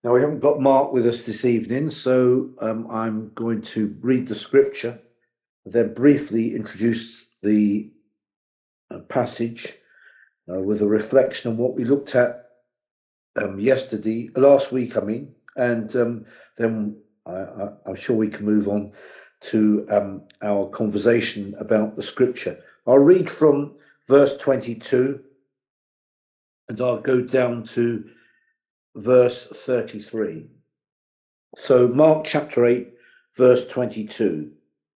Now, we haven't got Mark with us this evening, so I'm going to read the scripture, then briefly introduce the passage with a reflection on what we looked at last week, and then I'm sure we can move on to our conversation about the scripture. I'll read from verse 22 and I'll go down to verse 33. So, Mark chapter 8, verse 22.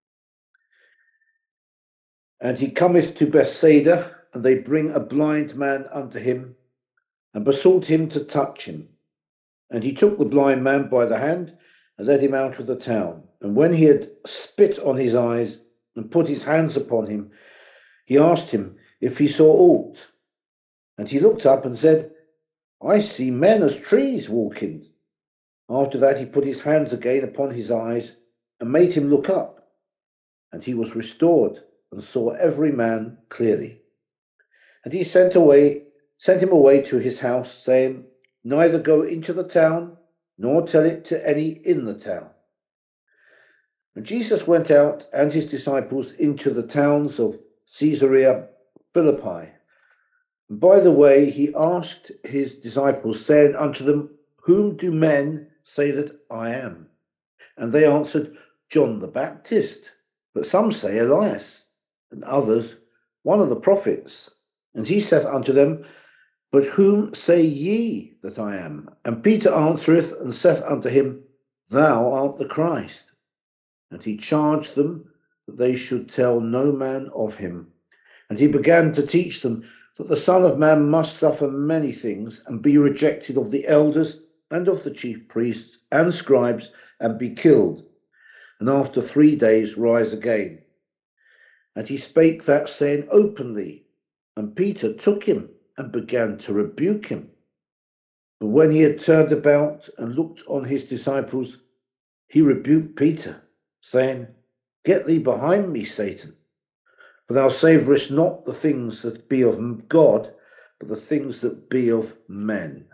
And he cometh to Bethsaida, and they bring a blind man unto him, and besought him to touch him. And he took the blind man by the hand, and led him out of the town. And when he had spit on his eyes, and put his hands upon him, he asked him if he saw aught. And he looked up and said, I see men as trees walking. After that he put his hands again upon his eyes, and made him look up. And he was restored, and saw every man clearly. And he sent him away to his house, saying, Neither go into the town, nor tell it to any in the town. And Jesus went out and his disciples into the towns of Caesarea Philippi. And by the way, he asked his disciples, saying unto them, Whom do men say that I am? And they answered, John the Baptist, but some say Elias, and others, one of the prophets. And he saith unto them, But whom say ye that I am? And Peter answereth and saith unto him, Thou art the Christ. And he charged them that they should tell no man of him. And he began to teach them that the Son of Man must suffer many things, and be rejected of the elders and of the chief priests and scribes, and be killed, and after 3 days rise again. And he spake that saying openly, and Peter took him and began to rebuke him. But when he had turned about and looked on his disciples, he rebuked Peter, saying, Get thee behind me, Satan, for thou savorest not the things that be of God, but the things that be of men.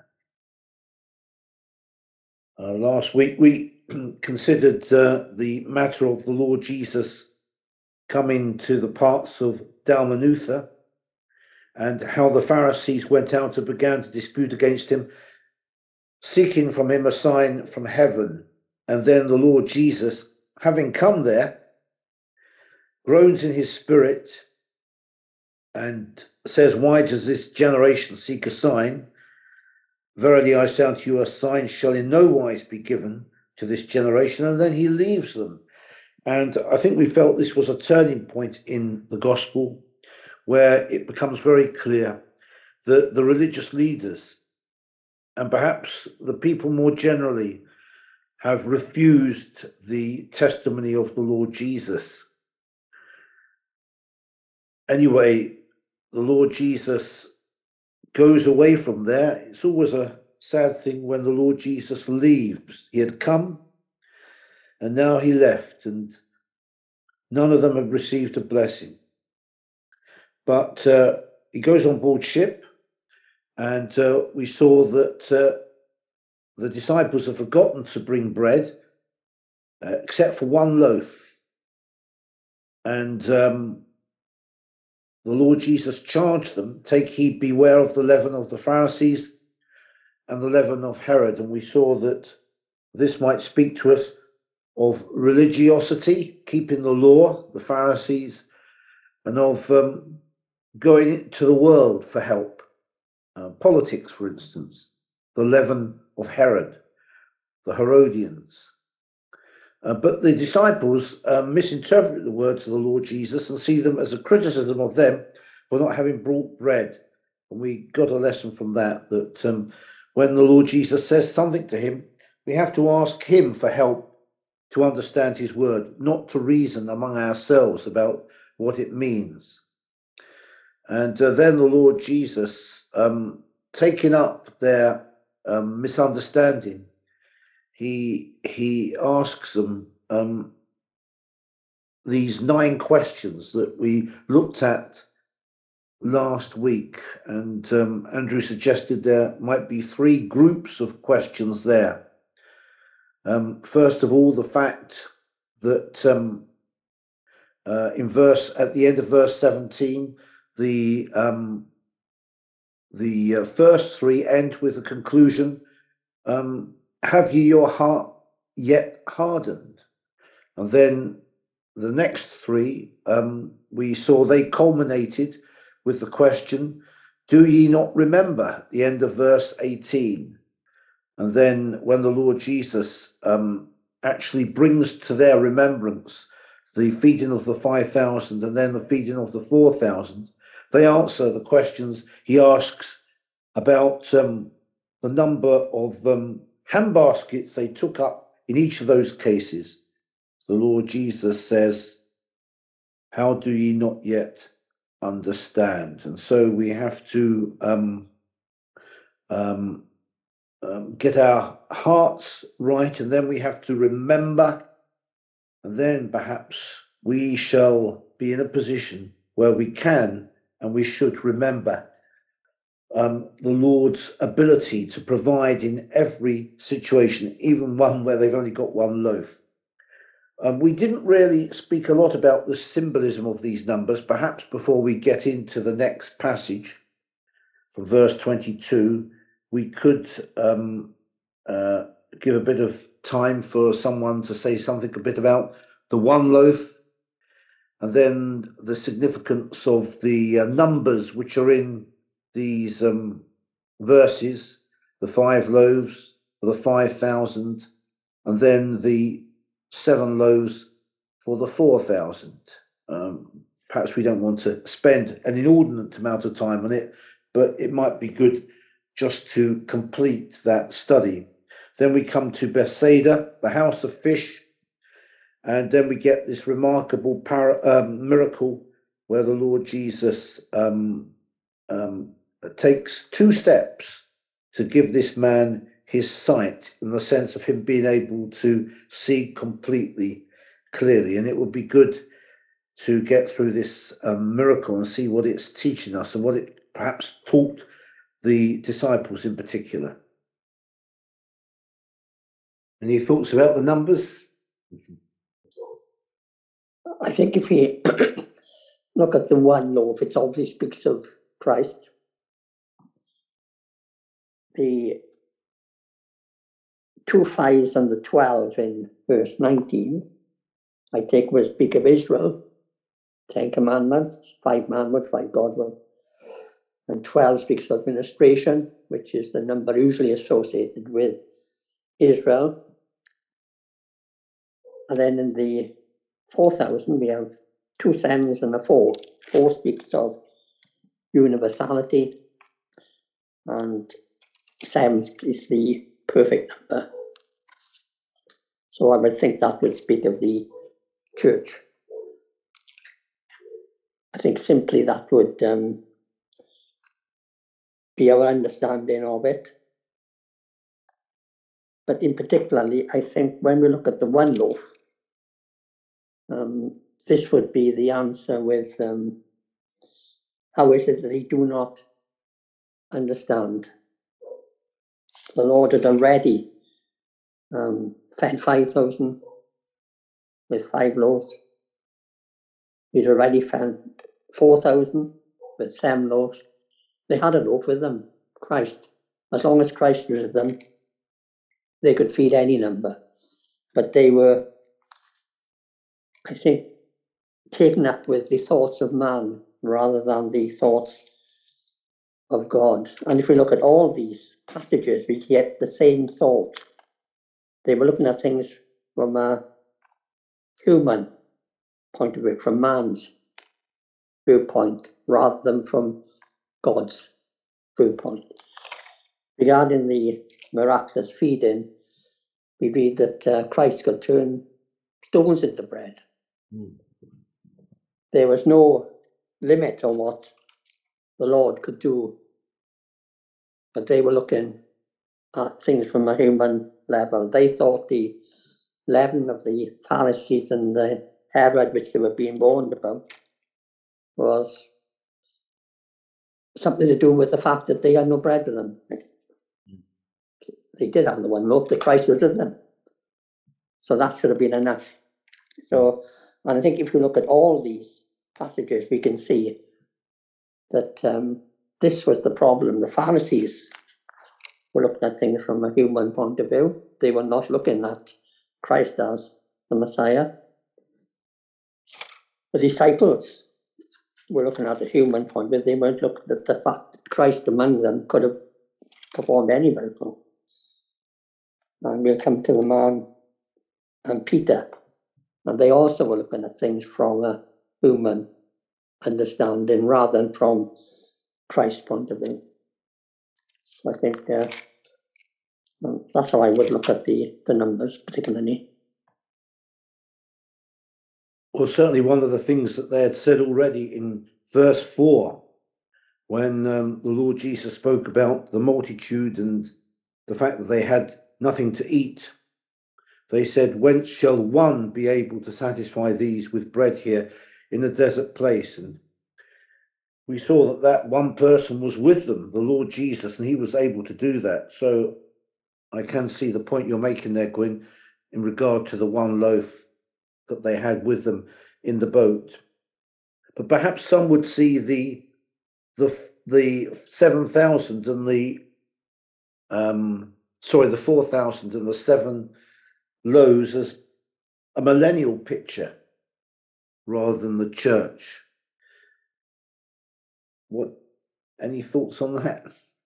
Last week we considered the matter of the Lord Jesus coming to the parts of Dalmanutha, and how the Pharisees went out and began to dispute against him, seeking from him a sign from heaven. And then the Lord Jesus, having come there, groans in his spirit and says, Why does this generation seek a sign? Verily I say unto you, a sign shall in no wise be given to this generation. And then he leaves them. And I think we felt this was a turning point in the gospel, where it becomes very clear that the religious leaders, and perhaps the people more generally, have refused the testimony of the Lord Jesus. Anyway, the Lord Jesus goes away from there. It's always a sad thing when the Lord Jesus leaves. He had come, and now he left, and none of them have received a blessing. But he goes on board ship, and we saw that the disciples have forgotten to bring bread, except for one loaf. And the Lord Jesus charged them, Take heed, beware of the leaven of the Pharisees and the leaven of Herod. And we saw that this might speak to us of religiosity, keeping the law, the Pharisees, and of going to the world for help. Politics, for instance, the leaven of Herod, the Herodians. But the disciples misinterpret the words of the Lord Jesus and see them as a criticism of them for not having brought bread. And we got a lesson from that when the Lord Jesus says something to him, we have to ask him for help to understand his word, not to reason among ourselves about what it means. And then the Lord Jesus, taking up their misunderstanding, he asks them these 9 questions that we looked at last week, and Andrew suggested there might be three groups of questions there. First of all, the fact that at the end of verse 17, the first three end with the conclusion, have ye your heart yet hardened? And then the next three, we saw they culminated with the question, do ye not remember? The end of verse 18. And then when the Lord Jesus actually brings to their remembrance the feeding of the 5,000 and then the feeding of the 4,000, they answer the questions he asks about the number of handbaskets they took up in each of those cases. The Lord Jesus says, how do ye not yet understand? And so we have to get our hearts right, and then we have to remember, and then perhaps we shall be in a position where we can and we should remember the Lord's ability to provide in every situation, even one where they've only got one loaf. We didn't really speak a lot about the symbolism of these numbers, perhaps before we get into the next passage from verse 22, we could give a bit of time for someone to say something a bit about the one loaf, and then the significance of the numbers which are in these verses, the 5 loaves, the 5,000, and then the 7 loaves for the 4,000. Perhaps we don't want to spend an inordinate amount of time on it, but it might be good just to complete that study. Then we come to Bethsaida, the house of fish, and then we get this remarkable miracle where the Lord Jesus takes 2 steps to give this man his sight, in the sense of him being able to see completely clearly. And it would be good to get through this miracle and see what it's teaching us and what it perhaps taught the disciples in particular. Any thoughts about the numbers? I think if we look at the one loaf, it obviously speaks of Christ. The 2 5s and the 12 in verse 19, I take will speak of Israel, 10 commandments, 5 man will, 5 God will. And 12 speaks of administration, which is the number usually associated with Israel. And then in the 4,000, we have 2 7s and a 4. 4 speaks of universality, and 7 is the perfect number. So I would think that would speak of the church. I think simply that would be our understanding of it. But in particularly, I think when we look at the one loaf, this would be the answer with how is it that they do not understand? The Lord had already fed 5,000 with 5 loaves. He'd already fed 4,000 with 7 loaves. They had a loaf with them, Christ. As long as Christ was with them, they could feed any number. But they were, I think, taken up with the thoughts of man rather than the thoughts of God. And if we look at all these passages, we get the same thought. They were looking at things from a human point of view, from man's viewpoint, rather than from God's viewpoint. Regarding the miraculous feeding, we read that Christ could turn stones into bread. There was no limit on what the Lord could do, but they were looking at things from a human level. They thought the leaven of the Pharisees and the Herod, which they were being warned about, was something to do with the fact that they had no bread with them. They did have the one loaf that Christ was with them. So that should have been enough. So, and I think if you look at all these passages, we can see that this was the problem. The Pharisees were looking at things from a human point of view. They were not looking at Christ as the Messiah. The disciples were looking at a human point of view. They weren't looking at the fact that Christ among them could have performed any miracle. And we'll come to the man and Peter. And they also were looking at things from a human understanding rather than from Christ's point of view. So I think that's how I would look at the numbers particularly. Well, certainly one of the things that they had said already in verse 4, when the Lord Jesus spoke about the multitude and the fact that they had nothing to eat. They said, "Whence shall one be able to satisfy these with bread here in a desert place?" And we saw that one person was with them, the Lord Jesus, and he was able to do that. So I can see the point you're making there, Gwyn, in regard to the one loaf that they had with them in the boat. But perhaps some would see the 7,000 and the 4,000 and the 7 loaves as a millennial picture rather than the church. Any thoughts on that?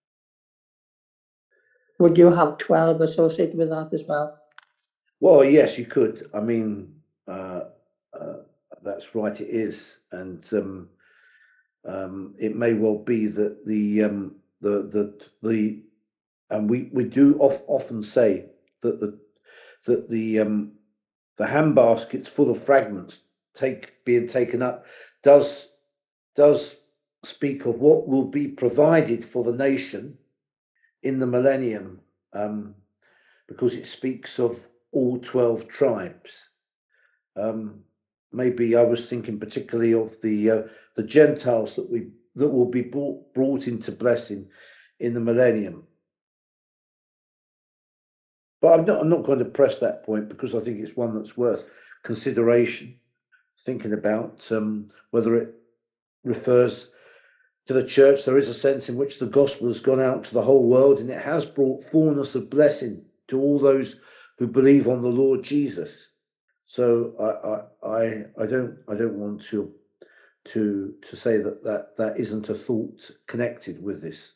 Would you have 12 associated with that as well? Well, yes, you could. I mean, that's right, it is. And it may well be that and we do often say that the handbaskets full of fragments being taken up does speak of what will be provided for the nation in the millennium, because it speaks of all 12 tribes. Maybe I was thinking particularly of the Gentiles that will be brought into blessing in the millennium. But I'm not going to press that point because I think it's one that's worth consideration, thinking about whether it refers to the church. There is a sense in which the gospel has gone out to the whole world, and it has brought fullness of blessing to all those who believe on the Lord Jesus. So I don't want to say that isn't a thought connected with this.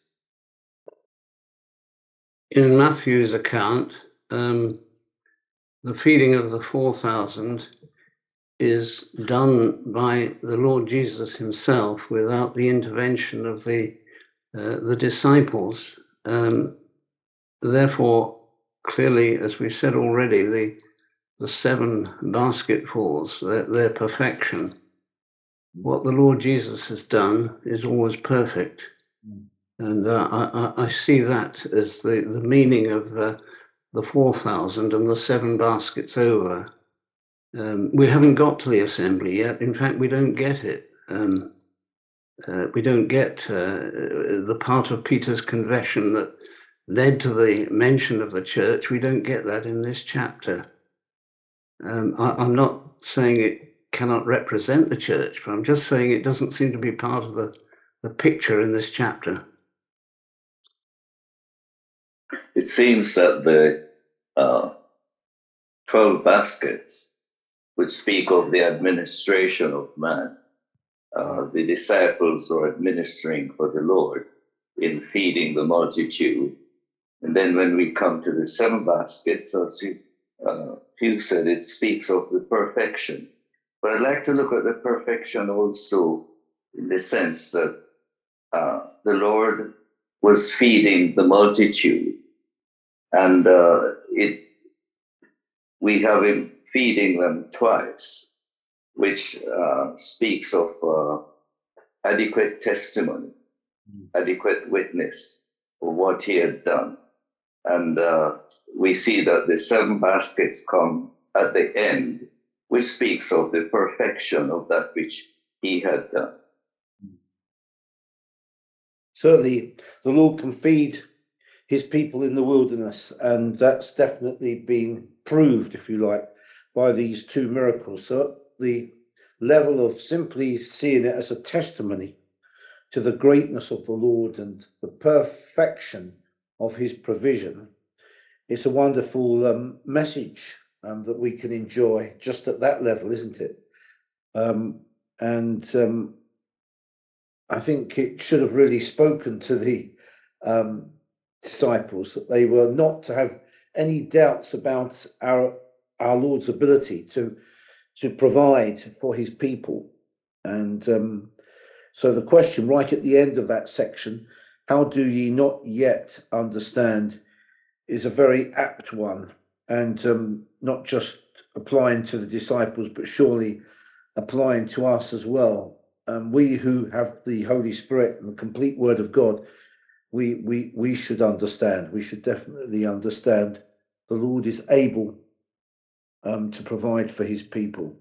In Matthew's account, the feeding of the 4,000 is done by the Lord Jesus himself without the intervention of the disciples. Therefore, clearly, as we said already, the 7 basketfuls, their perfection. What the Lord Jesus has done is always perfect. And I see that as the meaning of the 4,000 and the 7 baskets over. We haven't got to the assembly yet. In fact, we don't get it. We don't get the part of Peter's confession that led to the mention of the church. We don't get that in this chapter. I'm not saying it cannot represent the church, but I'm just saying it doesn't seem to be part of the picture in this chapter. It seems that the 12 baskets, which speak of the administration of man, the disciples were administering for the Lord in feeding the multitude. And then when we come to the 7 baskets, as Hugh said, it speaks of the perfection. But I'd like to look at the perfection also in the sense that the Lord was feeding the multitude. And we have him feeding them twice, which speaks of adequate testimony, adequate witness of what he had done. And we see that the 7 baskets come at the end, which speaks of the perfection of that which he had done. certainly the Lord can feed his people in the wilderness, and that's definitely been proved, if you like, by these two miracles. So the level of simply seeing it as a testimony to the greatness of the Lord and the perfection of his provision, it's a wonderful message that we can enjoy just at that level, isn't it? And I think it should have really spoken to the disciples that they were not to have any doubts about our Lord's ability to provide for his people. And so the question right at the end of that section, how do ye not yet understand, is a very apt one, and not just applying to the disciples, but surely applying to us as well. We who have the Holy Spirit and the complete Word of God, we should understand. We should definitely understand the Lord is able to provide for his people.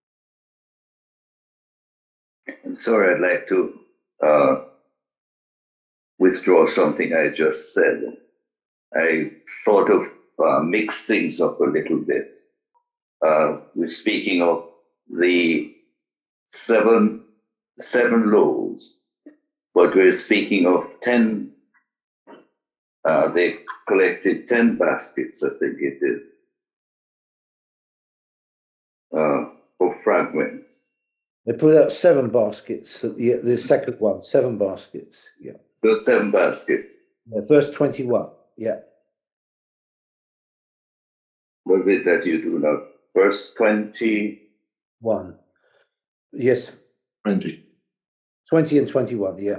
I'm sorry, I'd like to withdraw something I just said. I sort of mixed things up a little bit. We're speaking of the seven loaves, but we're speaking of 10. They collected 10 baskets, I think it is, of fragments. They put out 7 baskets at the second one, 7 baskets. Yeah. Those 7 baskets. Yeah, verse 21. Yeah. Was it that you do now? Verse 21. Yes. 20. 20 and 21, yeah.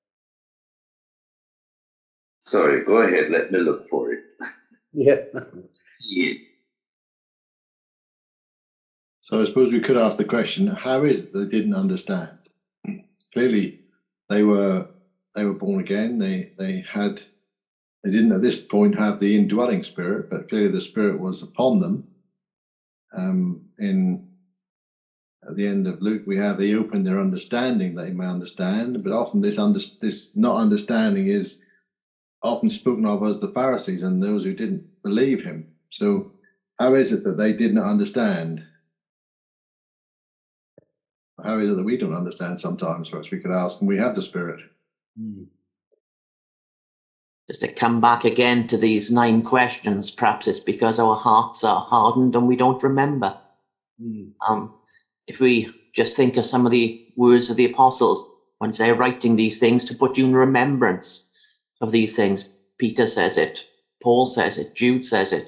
Sorry, go ahead. Let me look for it. Yeah. Yeah. So I suppose we could ask the question, how is it they didn't understand? Clearly, they were born again. They didn't at this point have the indwelling spirit, but clearly the spirit was upon them. At the end of Luke, we have they opened their understanding that they may understand, but often this not understanding is often spoken of as the Pharisees and those who didn't believe him. So how is it that they did not understand? How is it that we don't understand sometimes? Perhaps we could ask, and we have the Spirit. Just to come back again to these 9 questions, perhaps it's because our hearts are hardened and we don't remember. If we just think of some of the words of the apostles when they're writing these things to put you in remembrance of these things, Peter says it, Paul says it, Jude says it.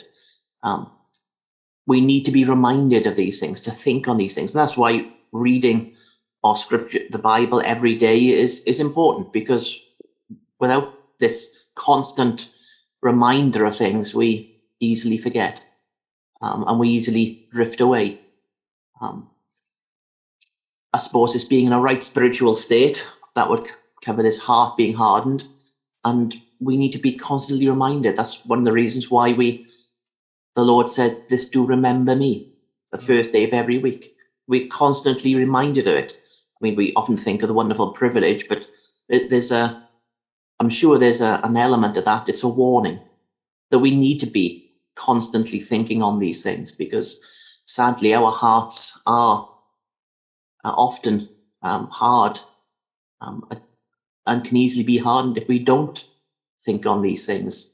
We need to be reminded of these things, to think on these things. And that's why reading our scripture, the Bible, every day is important, because without this constant reminder of things, we easily forget, and we easily drift away. I suppose it's being in a right spiritual state that would cover this heart being hardened, and we need to be constantly reminded. That's one of the reasons why the Lord said, "This do remember me," the first day of every week. We're constantly reminded of it. I mean, we often think of the wonderful privilege, but I'm sure there's an element of that. It's a warning that we need to be constantly thinking on these things, because sadly our hearts are often hard and can easily be hardened if we don't think on these things.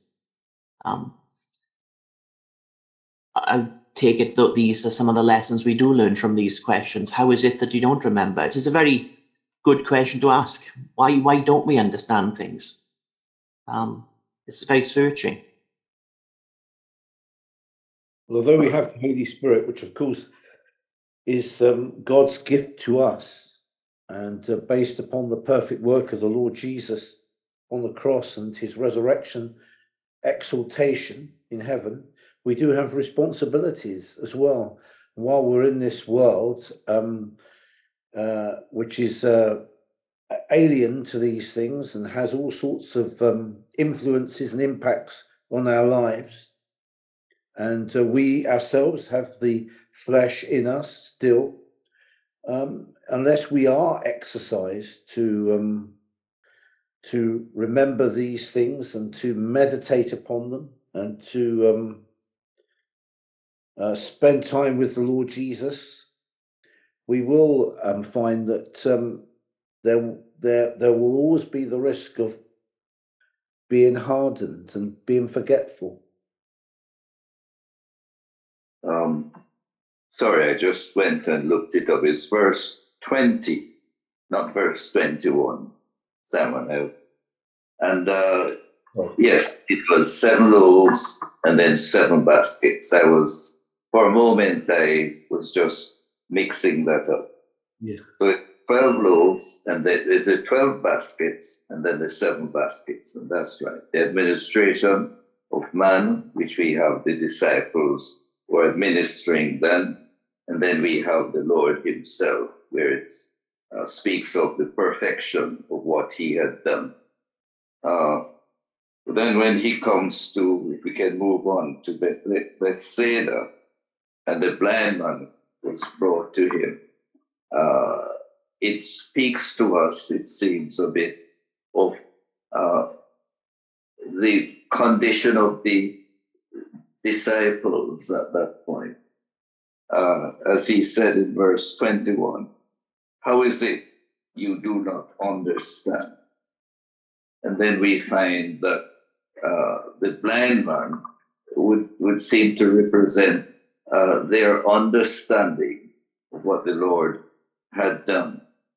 I take it that these are some of the lessons we do learn from these questions. How is it that you don't remember? It is a very good question to ask. Why don't we understand things? It's very searching. Well, although we have the Holy Spirit, which of course is God's gift to us, and based upon the perfect work of the Lord Jesus on the cross and his resurrection, exaltation in heaven, we do have responsibilities as well. While we're in this world, which is alien to these things and has all sorts of influences and impacts on our lives, and we ourselves have the flesh in us still, unless we are exercised to to remember these things and to meditate upon them and to spend time with the Lord Jesus, we will find that there will always be the risk of being hardened and being forgetful. Sorry, I just went and looked it up. It's verse 20, not verse 21. Someone out. And yes, it was 7 loaves and then 7 baskets. For a moment, I was just mixing that up. Yeah. So it's 12 loaves, and then there's 12 baskets, and then there's 7 baskets. And that's right. The administration of man, which we have the disciples who are administering then, and then we have the Lord himself, where it speaks of the perfection of what he had done. Then when he comes to, if we can move on to Bethsaida, and the blind man was brought to him, it speaks to us, it seems, a bit of the condition of the disciples at that point. As he said in verse 21, how is it you do not understand? And then we find that the blind man would seem to represent their understanding of what the Lord had done.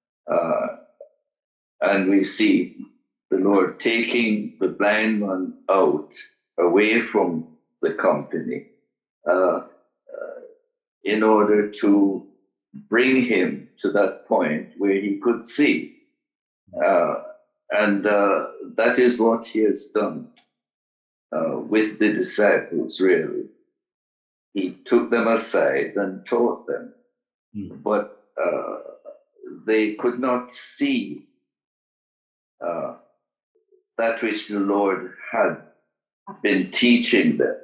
And we see the Lord taking the blind man out, away from the company, in order to bring him to that point where he could see. And that is what he has done with the disciples, really. He took them aside and taught them, but they could not see that which the Lord had been teaching them.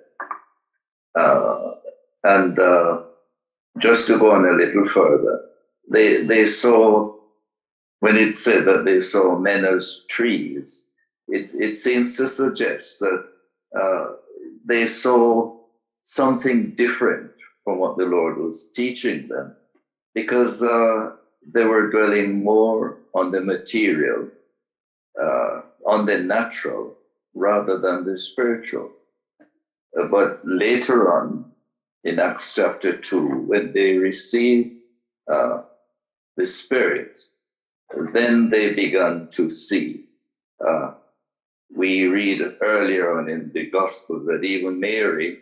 And just to go on a little further, they saw, when it said that they saw men as trees, it seems to suggest that they saw something different from what the Lord was teaching them, because they were dwelling more on the material, on the natural, rather than the spiritual. But later on, in Acts chapter 2, when they received the Spirit, then they began to see. We read earlier on in the Gospel that even Mary,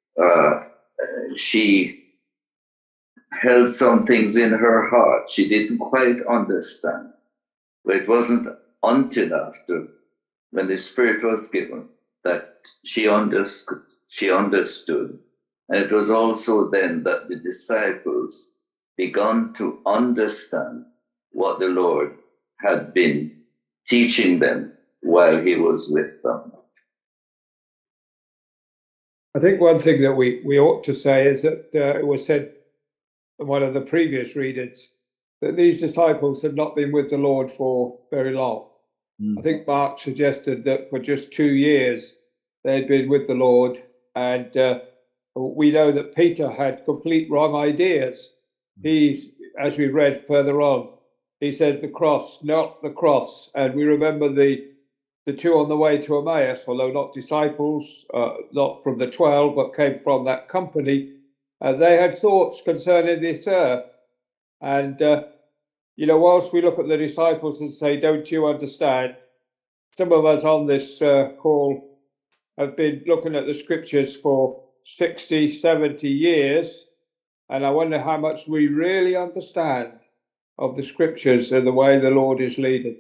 she held some things in her heart she didn't quite understand. But it wasn't until after, when the Spirit was given, that she understood. And it was also then that the disciples began to understand what the Lord had been teaching them while he was with them. I think one thing that we ought to say is that it was said in one of the previous readings that these disciples had not been with the Lord for very long. I think Mark suggested that for just 2 years they had been with the Lord, and we know that Peter had complete wrong ideas. He's, as we read further on, he says the cross, not the cross. And we remember the 2 on the way to Emmaus, although not disciples, not from the 12, but came from that company. They had thoughts concerning this earth. And, whilst we look at the disciples and say, don't you understand? Some of us on this call have been looking at the scriptures for 60, 70 years. And I wonder how much we really understand of the scriptures and the way the Lord is leading.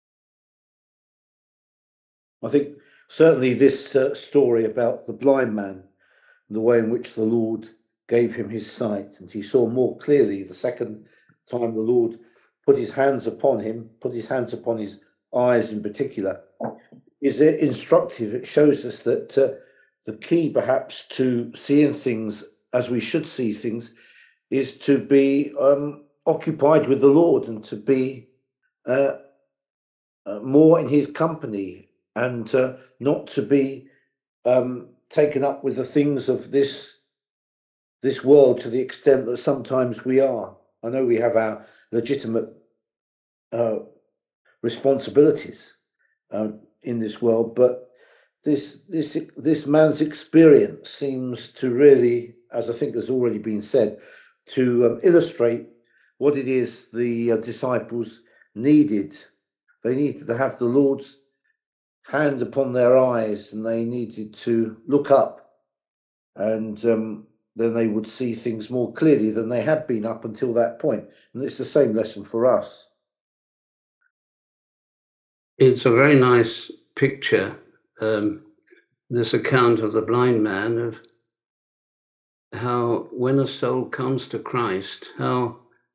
I think certainly this story about the blind man, the way in which the Lord gave him his sight, and he saw more clearly the second time the Lord put his hands upon him, put his hands upon his eyes in particular, is instructive. It shows us that the key perhaps to seeing things as we should see things is to be occupied with the Lord and to be more in his company, and not to be taken up with the things of this world to the extent that sometimes we are. I know we have our legitimate responsibilities in this world, but this man's experience seems to really, as I think has already been said, to illustrate what it is the disciples needed. They needed to have the Lord's hand upon their eyes, and they needed to look up, and then they would see things more clearly than they had been up until that point. And it's the same lesson for us. It's a very nice picture, this account of the blind man, of how when a soul comes to Christ, how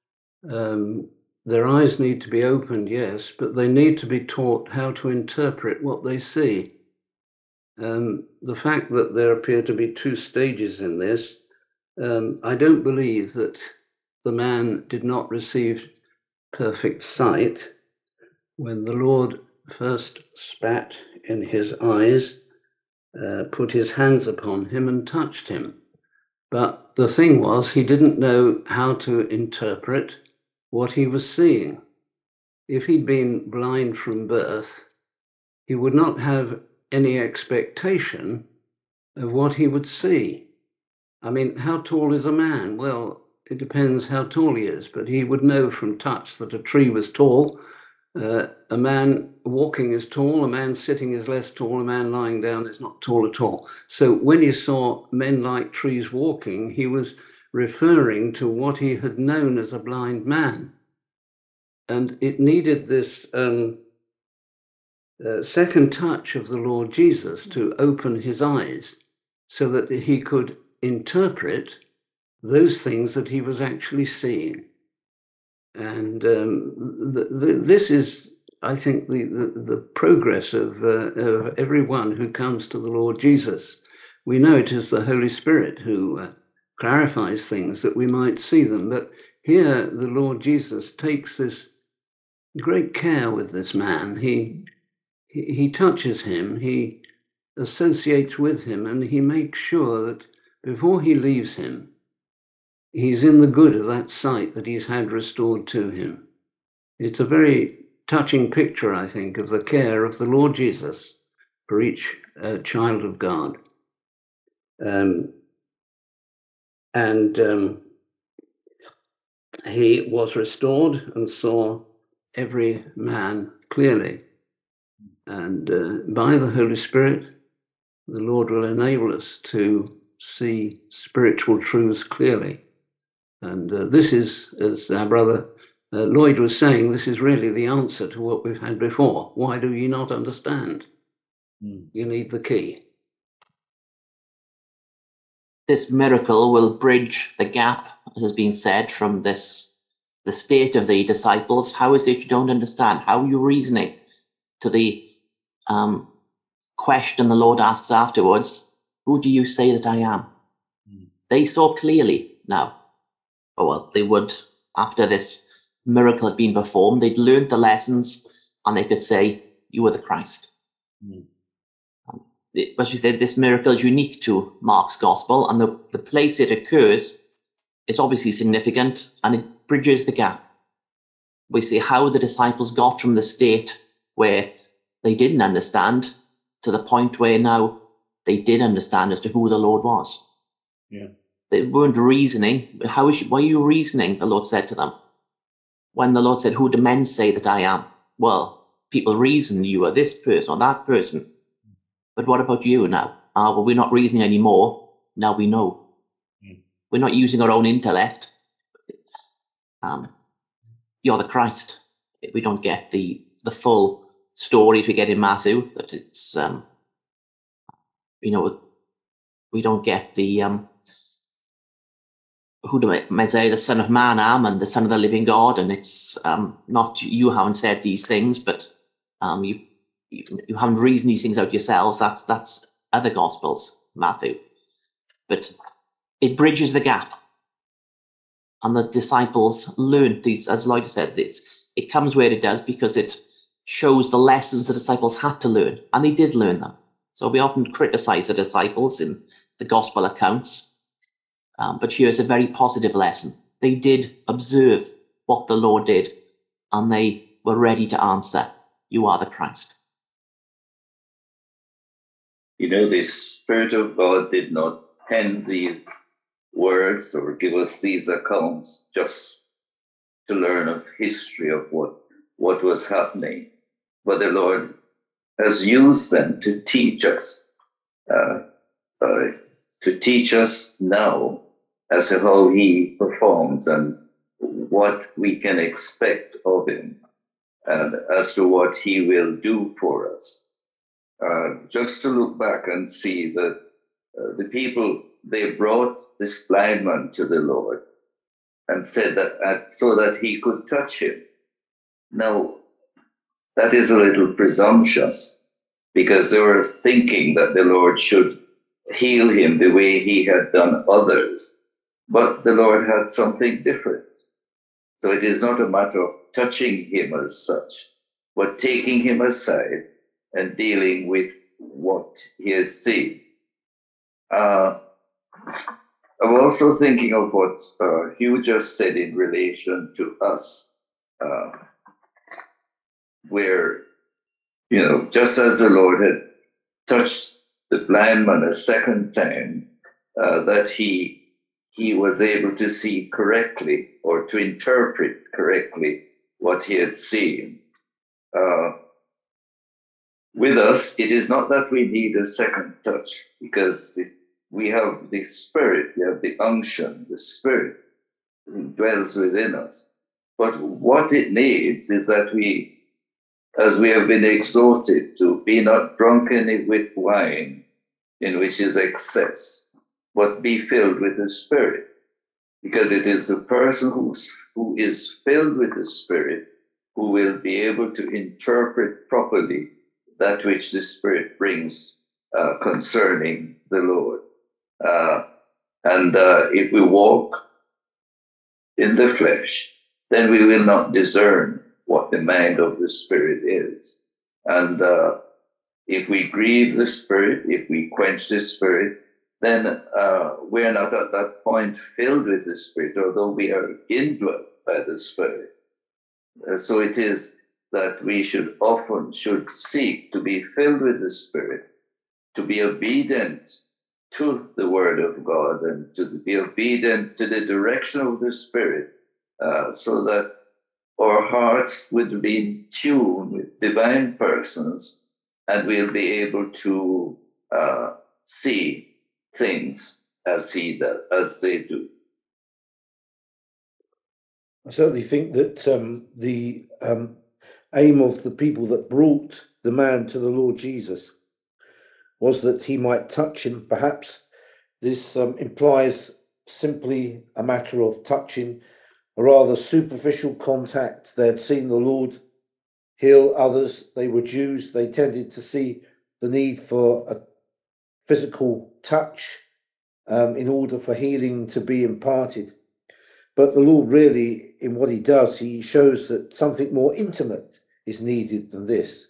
their eyes need to be opened, yes, but they need to be taught how to interpret what they see. The fact that there appear to be two stages in this, I don't believe that the man did not receive perfect sight when the Lord first spat in his eyes, put his hands upon him and touched him. But the thing was, he didn't know how to interpret what he was seeing. If he'd been blind from birth, he would not have any expectation of what he would see. I mean, how tall is a man? Well, it depends how tall he is, but he would know from touch that a tree was tall. A man walking is tall, a man sitting is less tall, a man lying down is not tall at all. So when he saw men like trees walking, he was referring to what he had known as a blind man. And it needed this second touch of the Lord Jesus to open his eyes so that he could interpret those things that he was actually seeing. And this is, I think, the progress of everyone who comes to the Lord Jesus. We know it is the Holy Spirit who clarifies things that we might see them. But here the Lord Jesus takes this great care with this man. He touches him, he associates with him, and he makes sure that before he leaves him, he's in the good of that sight that he's had restored to him. It's a very touching picture, I think, of the care of the Lord Jesus for each child of God. He was restored and saw every man clearly. And by the Holy Spirit, the Lord will enable us to see spiritual truths clearly. And this is, as our brother Lloyd was saying, this is really the answer to what we've had before. Why do you not understand? You need the key. This miracle will bridge the gap, as has been said, from the state of the disciples. How is it you don't understand? How are you reasoning? To the question the Lord asks afterwards, who do you say that I am? They saw clearly now. Well, they would, after this miracle had been performed, they'd learned the lessons and they could say, you are the Christ. But you said this miracle is unique to Mark's gospel, and the place it occurs is obviously significant, and it bridges the gap. We see how the disciples got from the state where they didn't understand to the point where now they did understand as to who the Lord was. Yeah. They weren't reasoning. Why are you reasoning? The Lord said to them. When the Lord said, who do men say that I am? Well, people reason you are this person or that person. But what about you now? Well, we're not reasoning anymore. Now we know. We're not using our own intellect. You're the Christ. We don't get the full stories we get in Matthew. That it's, we don't get the who do men say the Son of Man am and the Son of the Living God, and it's not you haven't said these things, but you haven't reasoned these things out yourselves. That's other Gospels, Matthew. But it bridges the gap. And the disciples learned these, as Lloyd said, this. It comes where it does because it shows the lessons the disciples had to learn, and they did learn them. So we often criticize the disciples in the gospel accounts, but here's a very positive lesson. They did observe what the Lord did, and they were ready to answer, "You are the Christ." You know, the Spirit of God did not pen these words or give us these accounts just to learn of history of what was happening, but the Lord has used them to teach us now as to how he performs and what we can expect of him and as to what he will do for us. Just to look back and see that the people, they brought this blind man to the Lord and said that so that he could touch him. Now, that is a little presumptuous, because they were thinking that the Lord should heal him the way he had done others. But the Lord had something different. So it is not a matter of touching him as such, but taking him aside and dealing with what he has seen. I'm also thinking of what Hugh just said in relation to us, where, just as the Lord had touched the blind man a second time, that he was able to see correctly or to interpret correctly what he had seen. With us, it is not that we need a second touch, because we have the Spirit, we have the unction, the Spirit who dwells within us. But what it needs is that we, as we have been exhorted to, be not drunken with wine, in which is excess, but be filled with the Spirit. Because it is the person who is filled with the Spirit who will be able to interpret properly that which the Spirit brings concerning the Lord. And if we walk in the flesh, then we will not discern what the mind of the Spirit is. And if we grieve the Spirit, if we quench the Spirit, then we are not at that point filled with the Spirit, although we are indwelt by the Spirit. So it is that we should seek to be filled with the Spirit, to be obedient to the Word of God, and to be obedient to the direction of the Spirit, so that our hearts would be in tune with divine persons, and we'll be able to see things as they do. I certainly think that the aim of the people that brought the man to the Lord Jesus was that he might touch him. Perhaps this implies simply a matter of touching, a rather superficial contact. They had seen the Lord heal others. They were Jews. They tended to see the need for a physical touch in order for healing to be imparted. But the Lord really, in what he does, he shows that something more intimate is needed than this.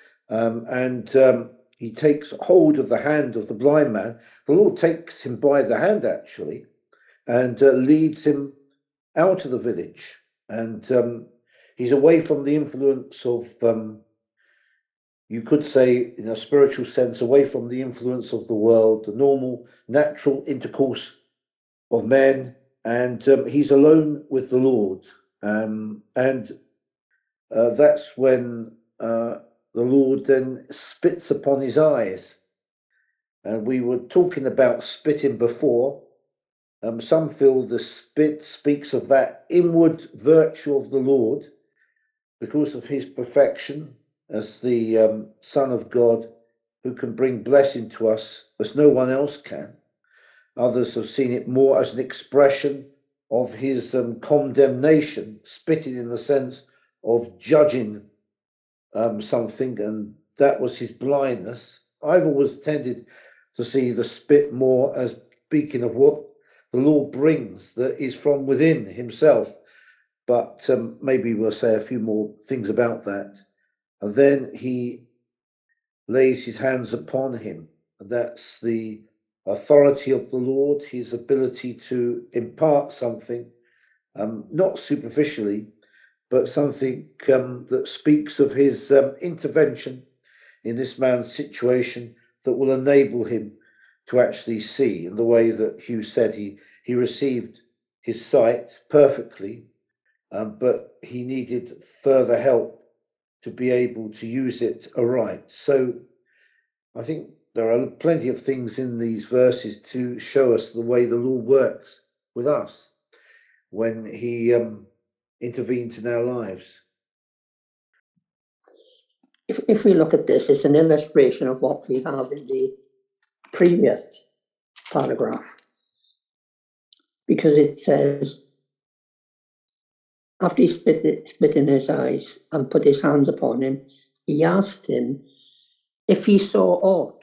He takes hold of the hand of the blind man. The Lord takes him by the hand, actually, and leads him out of the village. And he's away from the influence of, you could say, in a spiritual sense, away from the influence of the world, the normal, natural intercourse of men. And he's alone with the Lord. That's when the Lord then spits upon his eyes. And we were talking about spitting before. Some feel the spit speaks of that inward virtue of the Lord because of his perfection as the Son of God, who can bring blessing to us as no one else can. Others have seen it more as an expression of his condemnation, spitting in the sense of judging something, and that was his blindness. I've always tended to see the spit more as speaking of what the Lord brings that is from within himself. But maybe we'll say a few more things about that. And then he lays his hands upon him. And that's the authority of the Lord, his ability to impart something, not superficially, but something that speaks of his intervention in this man's situation that will enable him to actually see. In the way that Hugh said, he received his sight perfectly, but he needed further help to be able to use it aright. So I think there are plenty of things in these verses to show us the way the Lord works with us when he intervenes in our lives. If we look at this, it's an illustration of what we have in the previous paragraph, because it says, after he spit in his eyes and put his hands upon him, he asked him if he saw aught.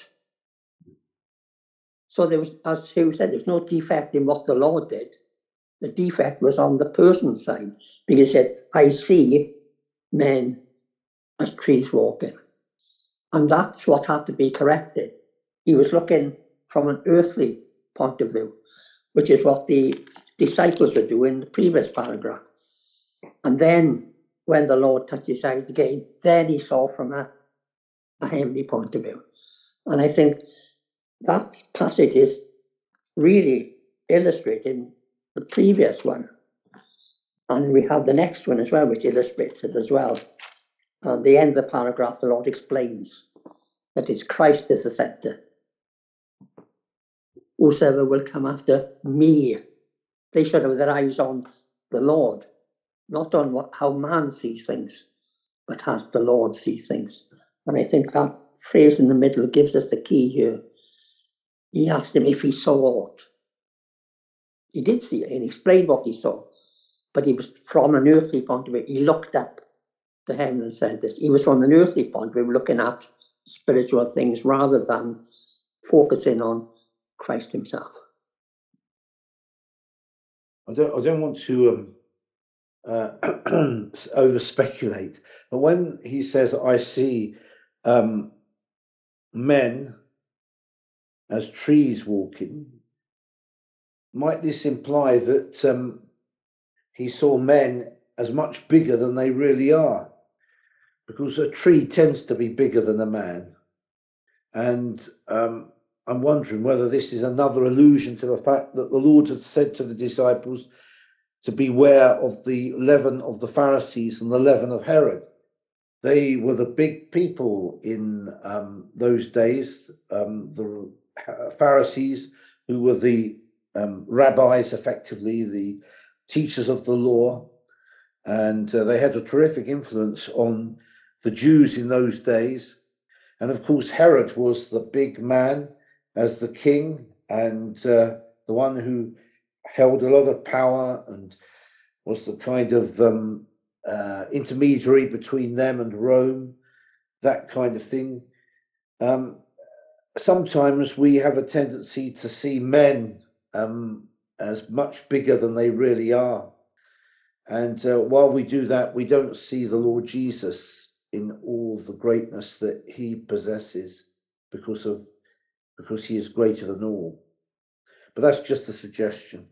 So there was, as Hugh said, there was no defect in what the Lord did. The defect was on the person's side, because he said, I see men as trees walking. And that's what had to be corrected. He was looking from an earthly point of view, which is what the disciples were doing in the previous paragraph. And then when the Lord touched his eyes again, then he saw from a heavenly point of view. And I think that passage is really illustrating the previous one. And we have the next one as well, which illustrates it as well. At the end of the paragraph, the Lord explains that it's Christ is the centre. Whosoever will come after me, they should have their eyes on the Lord, not on how man sees things, but as the Lord sees things. And I think that phrase in the middle gives us the key here. He asked him if he saw aught. He did see it, and he explained what he saw, but he was from an earthly point of view. He looked up to heaven and said this. He was from an earthly point of view, looking at spiritual things rather than focusing on Christ himself. I don't want to over speculate, but when he says, I see men as trees walking, might this imply that he saw men as much bigger than they really are? Because a tree tends to be bigger than a man. And I'm wondering whether this is another allusion to the fact that the Lord had said to the disciples to beware of the leaven of the Pharisees and the leaven of Herod. They were the big people in those days, the Pharisees, who were the rabbis, effectively, the teachers of the law. And they had a terrific influence on the Jews in those days. And of course, Herod was the big man as the king, and the one who held a lot of power and was the kind of intermediary between them and Rome, that kind of thing. Sometimes we have a tendency to see men as much bigger than they really are. And while we do that, we don't see the Lord Jesus in all the greatness that he possesses because he is greater than all. But that's just a suggestion.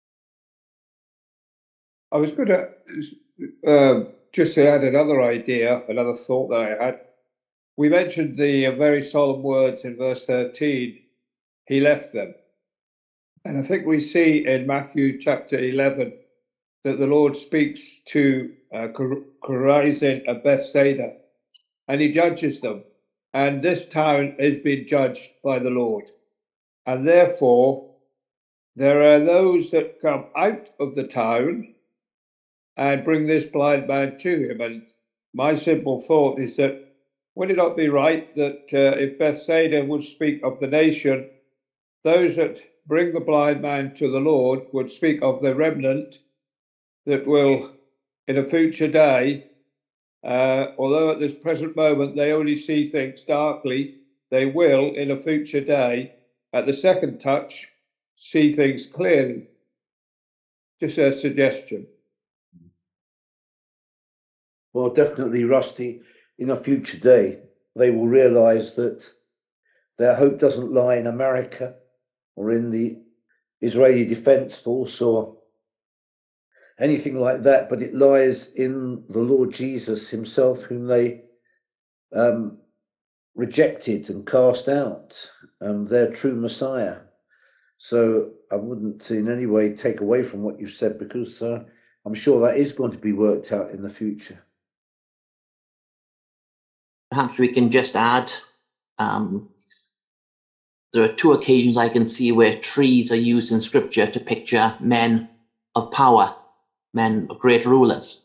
I was going to just to add another idea, another thought that I had. We mentioned the very solemn words in verse 13, he left them. And I think we see in Matthew chapter 11 that the Lord speaks to Chorazin and Bethsaida, and he judges them. And this town has been judged by the Lord. And therefore, there are those that come out of the town and bring this blind man to him. And my simple thought is that would it not be right that if Bethsaida would speak of the nation, those that bring the blind man to the Lord would speak of the remnant that will, in a future day, although at this present moment they only see things darkly, they will, in a future day, at the second touch, see things clearly. Just a suggestion. Well, definitely, Rusty. in a future day, they will realize that their hope doesn't lie in America or in the Israeli Defense Force or anything like that, but it lies in the Lord Jesus himself, whom they rejected and cast out, their true Messiah. So I wouldn't in any way take away from what you've said, because I'm sure that is going to be worked out in the future. Perhaps we can just add, there are two occasions I can see where trees are used in scripture to picture men of power, men of great rulers.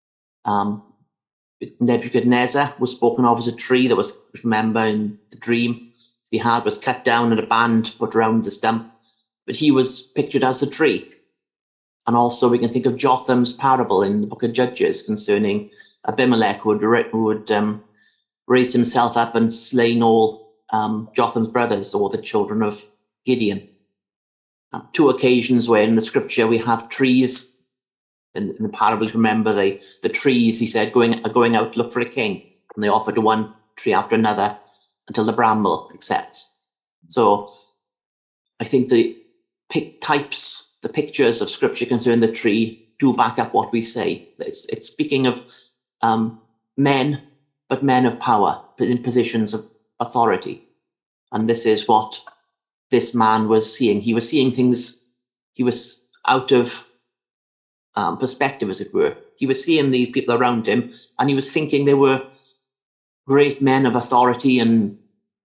Nebuchadnezzar was spoken of as a tree that was, remember in the dream he had, was cut down and a band put around the stump, but he was pictured as the tree. And also we can think of Jotham's parable in the book of Judges concerning Abimelech, who had raised himself up and slain all Jotham's brothers, or the children of Gideon. Two occasions where in the scripture we have trees. In the parables, remember the trees, he said, are going out to look for a king, and they offer to one tree after another until the bramble accepts. So I think the pictures of scripture concerning the tree do back up what we say. It's speaking of men, but men of power, in positions of authority. And this is what this man was seeing. He was seeing things, he was out of perspective, as it were. He was seeing these people around him, and he was thinking they were great men of authority, and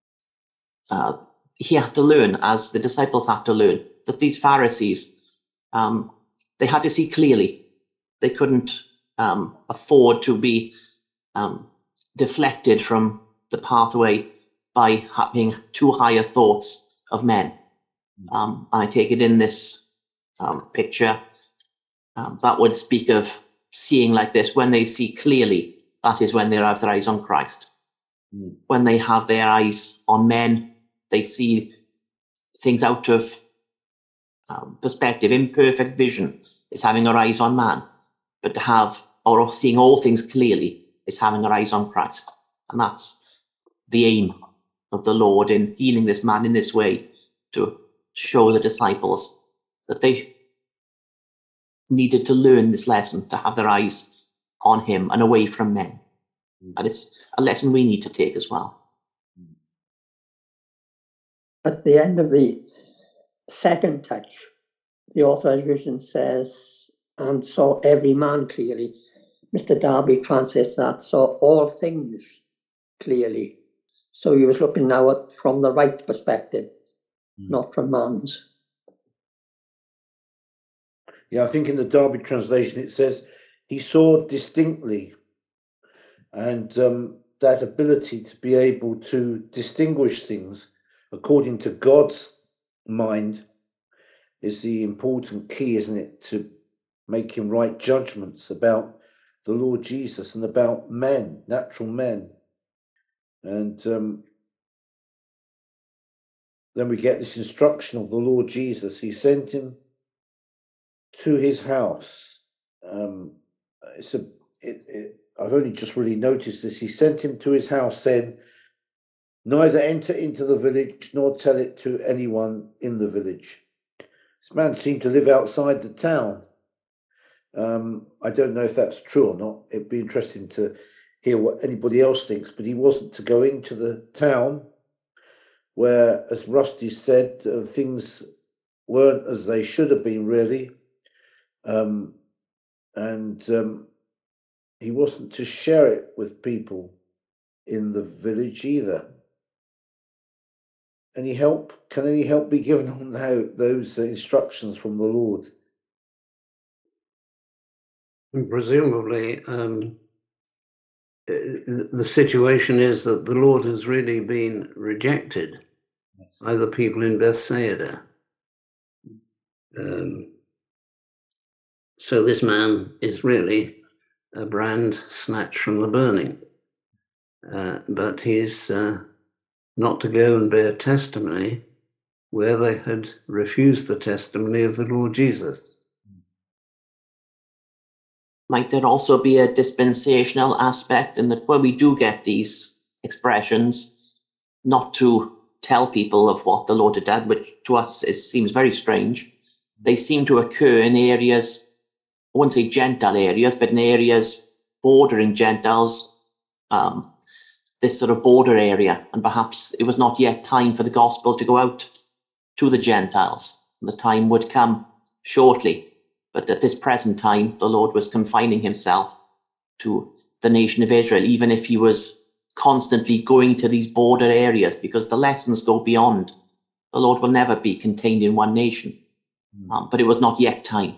he had to learn, as the disciples had to learn, that these Pharisees, they had to see clearly. They couldn't afford to be deflected from the pathway by having too higher thoughts of men. And I take it in this picture, that would speak of seeing like this. When they see clearly, that is when they have their eyes on Christ. When they have their eyes on men, they see things out of perspective. Imperfect vision is having our eyes on man, but to have, or seeing all things clearly, is having our eyes on Christ. And that's the aim of the Lord in healing this man in this way, to show the disciples that they needed to learn this lesson, to have their eyes on him and away from men. And it's a lesson we need to take as well. At the end of the second touch, the Authorized Version says, and saw every man clearly. Mr. Darby translates that, saw all things clearly. So he was looking now at from the right perspective, not from man's. Yeah, I think in the Darby translation it says he saw distinctly, and that ability to be able to distinguish things according to God's mind is the important key, isn't it, to making right judgments about the Lord Jesus and about men, natural men. And then we get this instruction of the Lord Jesus. He sent him to his house. I've only just really noticed this. He sent him to his house, saying, neither enter into the village nor tell it to anyone in the village. This man seemed to live outside the town. I don't know if that's true or not. It'd be interesting to hear what anybody else thinks, but he wasn't to go into the town where, as Rusty said, things weren't as they should have been, really. He wasn't to share it with people in the village either. Can any help be given on those instructions from the Lord? And presumably, the situation is that the Lord has really been rejected by the people in Bethsaida. So this man is really a brand snatched from the burning. But he's not to go and bear testimony where they had refused the testimony of the Lord Jesus. might there also be a dispensational aspect in that where we do get these expressions, not to tell people of what the Lord had done, which to us seems very strange. They seem to occur in areas, I wouldn't say Gentile areas, but in areas bordering Gentiles, this sort of border area, and perhaps it was not yet time for the gospel to go out to the Gentiles. The time would come shortly, but at this present time, the Lord was confining himself to the nation of Israel, even if he was constantly going to these border areas, because the lessons go beyond. The Lord will never be contained in one nation, but it was not yet time.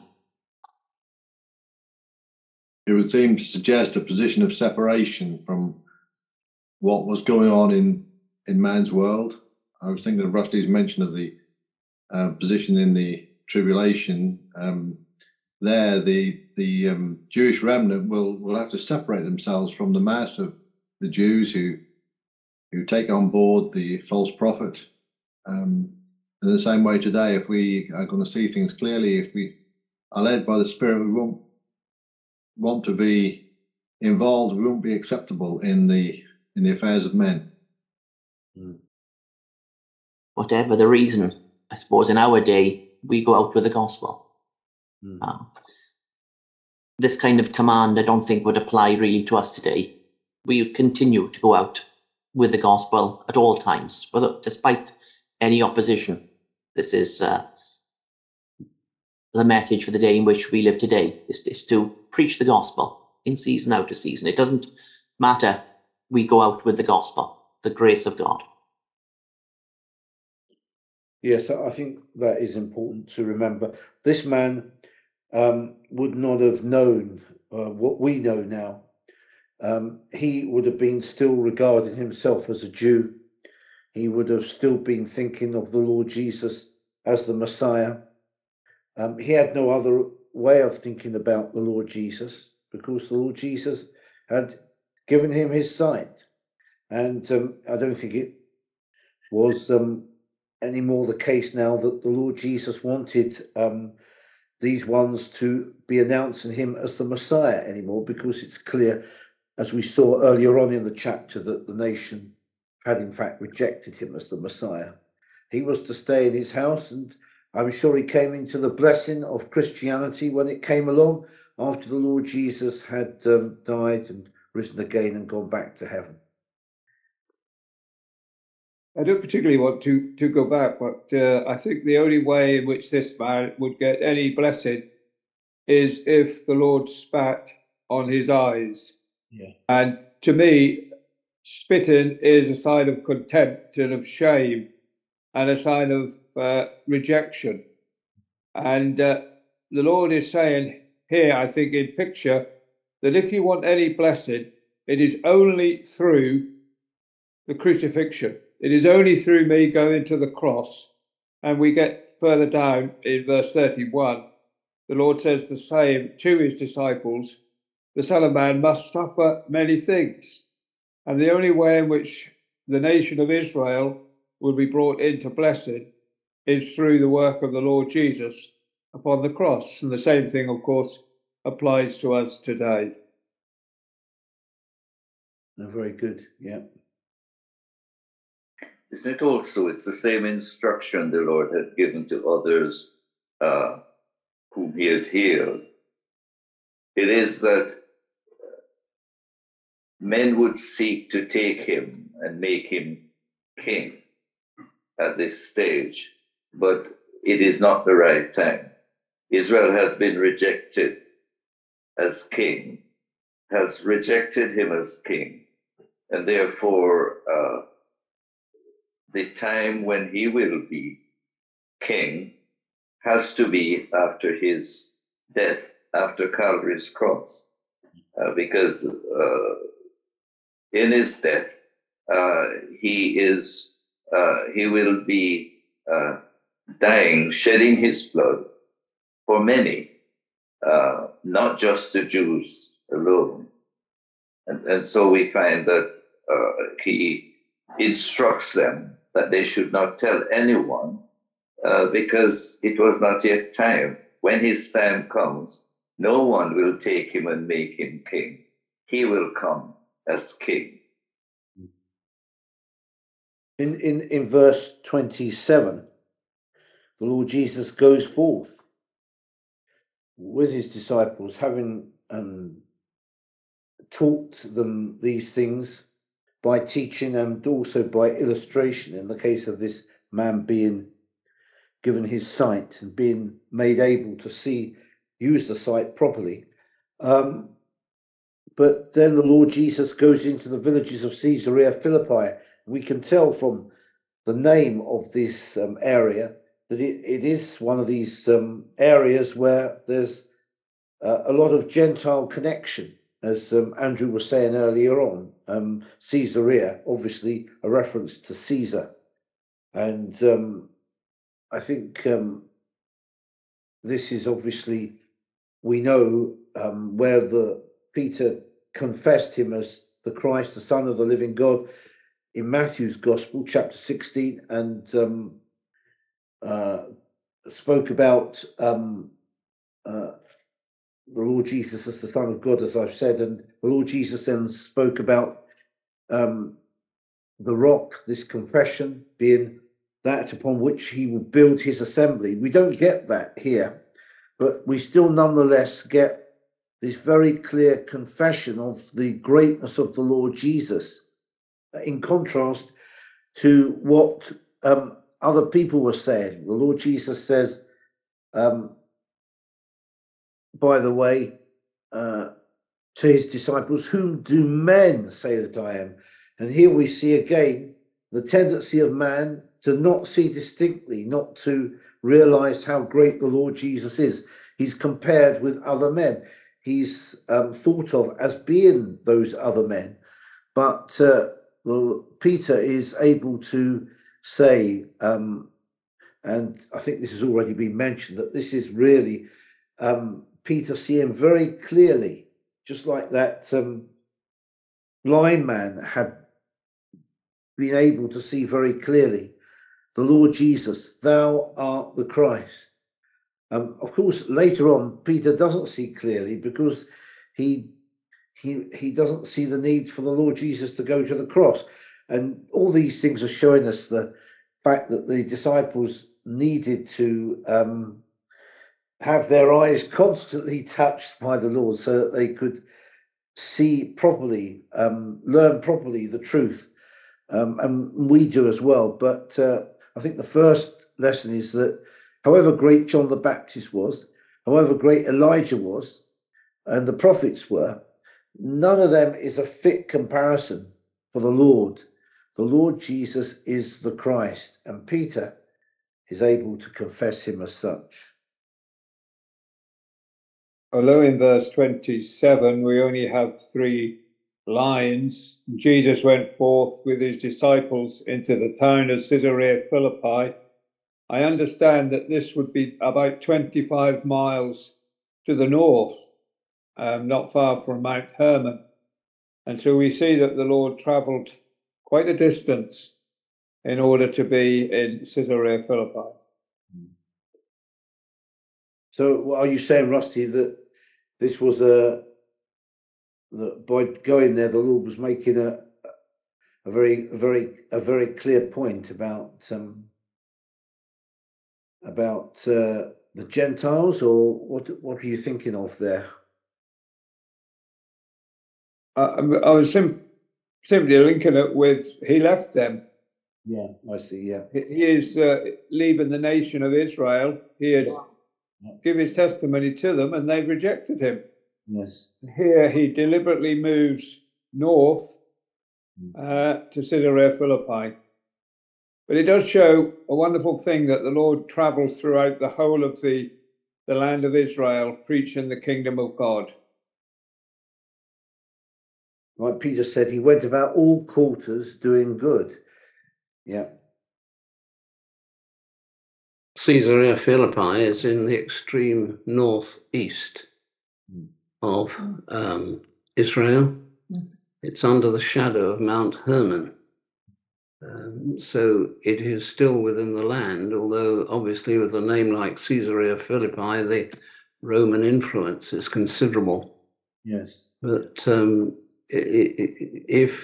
It would seem to suggest a position of separation from what was going on in man's world. I was thinking of Rushdie's mention of the position in the tribulation. There, the Jewish remnant will have to separate themselves from the mass of the Jews who take on board the false prophet. In the same way today, if we are going to see things clearly, if we are led by the Spirit, we won't want to be involved. We won't be acceptable in the affairs of men. Whatever the reason, I suppose in our day, we go out with the gospel. This kind of command I don't think would apply really to us today. We continue to go out with the gospel at all times, despite any opposition. This is the message for the day in which we live today, is to preach the gospel in season, out of season. It doesn't matter. We go out with the gospel, the grace of God. Yes, I think that is important to remember. This man would not have known what we know now. He would have been still regarding himself as a Jew. He would have still been thinking of the Lord Jesus as the Messiah. He had no other way of thinking about the Lord Jesus, because the Lord Jesus had given him his sight. And I don't think it was any more the case now that the Lord Jesus wanted these ones to be announcing him as the Messiah anymore, because it's clear, as we saw earlier on in the chapter, that the nation had in fact rejected him as the Messiah. He was to stay in his house, and I'm sure he came into the blessing of Christianity when it came along after the Lord Jesus had died and risen again and gone back to heaven. I don't particularly want to go back, but I think the only way in which this man would get any blessing is if the Lord spat on his eyes. Yeah. And to me, spitting is a sign of contempt and of shame and a sign of rejection. And the Lord is saying here, I think in picture, that if you want any blessing, it is only through the crucifixion. It is only through me going to the cross. And we get further down in verse 31, the Lord says the same to his disciples: the Son of Man must suffer many things. And the only way in which the nation of Israel will be brought into blessing is through the work of the Lord Jesus upon the cross. And the same thing, of course, applies to us today. Very good, yeah. Isn't it also, it's the same instruction the Lord had given to others whom he had healed. It is that men would seek to take him and make him king at this stage, but it is not the right time. Israel had been rejected as king, has rejected him as king, and therefore the time when he will be king has to be after his death, after Calvary's cross, because in his death he will be dying, shedding his blood for many, not just the Jews alone. And so we find that he instructs them that they should not tell anyone, because it was not yet time. When his time comes, No one will take him and make him king. He will come as king. In verse 27, the Lord Jesus goes forth with his disciples, having taught them these things by teaching and also by illustration, in the case of this man being given his sight and being made able to use the sight properly. But then the Lord Jesus goes into the villages of Caesarea Philippi. We can tell from the name of this area that it is one of these areas where there's a lot of Gentile connection, as Andrew was saying earlier on. Caesarea, obviously a reference to Caesar. And I think this is obviously, we know where Peter confessed him as the Christ, the Son of the living God, in Matthew's Gospel, chapter 16, and spoke about the Lord Jesus as the Son of God, as I've said, and the Lord Jesus then spoke about the rock, this confession, being that upon which he will build his assembly. We don't get that here, but we still nonetheless get this very clear confession of the greatness of the Lord Jesus, in contrast to what other people were saying. The Lord Jesus says, by the way, to his disciples, whom do men say that I am? And here we see again the tendency of man to not see distinctly, not to realize how great the Lord Jesus is. He's compared with other men. He's thought of as being those other men. But Peter is able to say, and I think this has already been mentioned, that this is really Peter seeing very clearly, just like that blind man had been able to see very clearly, the Lord Jesus, thou art the Christ. Of course, later on, Peter doesn't see clearly because he doesn't see the need for the Lord Jesus to go to the cross. And all these things are showing us the fact that the disciples needed to have their eyes constantly touched by the Lord so that they could see properly, learn properly the truth. And we do as well. But I think the first lesson is that however great John the Baptist was, however great Elijah was, and the prophets were, none of them is a fit comparison for the Lord. The Lord Jesus is the Christ, and Peter is able to confess him as such. Although in verse 27 we only have 3 lines, Jesus went forth with his disciples into the town of Caesarea Philippi. I understand that this would be about 25 miles to the north, not far from Mount Hermon. And so we see that the Lord travelled quite a distance in order to be in Caesarea Philippi. So are you saying, Rusty, that this was that by going there, the Lord was making a very clear point about the Gentiles, or what are you thinking of there? I was simply linking it with he left them. Yeah, I see. Yeah, he is leaving the nation of Israel. He has give his testimony to them, and they've rejected him. Yes. Here he deliberately moves north to Caesarea Philippi. But it does show a wonderful thing that the Lord travels throughout the whole of the land of Israel, preaching the kingdom of God. Like Peter said, he went about all quarters doing good. Yeah. Caesarea Philippi is in the extreme northeast of Israel. It's under the shadow of Mount Hermon. So it is still within the land, although obviously with a name like Caesarea Philippi, Roman influence is considerable. Yes. But if